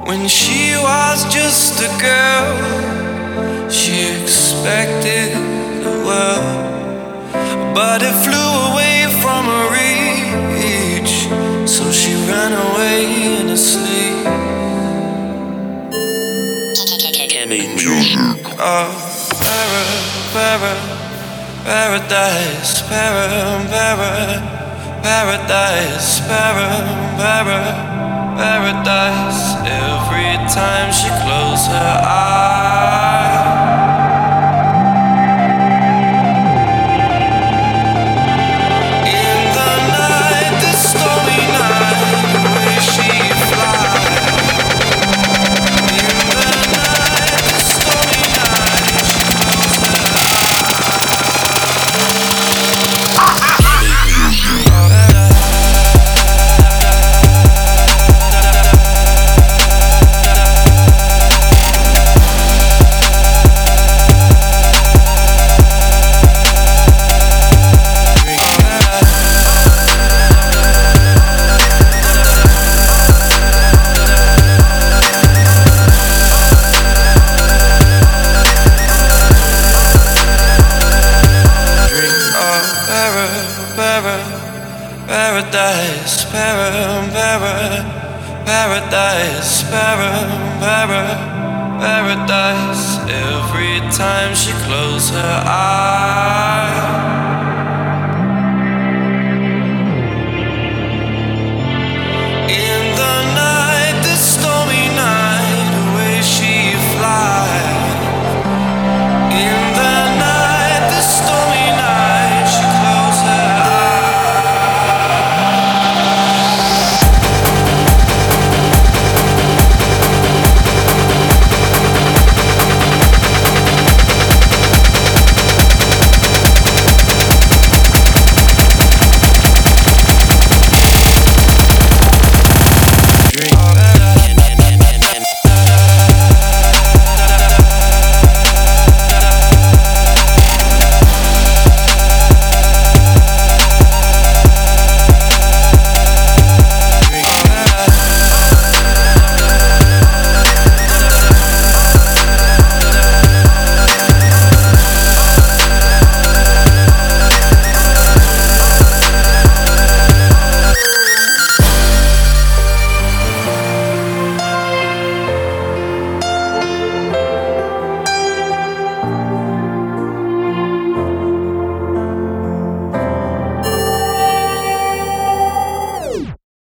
When she was just a girl, she expected the world, but it flew away from her reach, so she ran away in her sleep. Oh, paradise, paradise, paradise. Every time she closed her eyes, in the night, the stormy night, the way she flies. In the night, the stormy night, she closed her paradise, paradise, paradise. Every time she closed her eyes.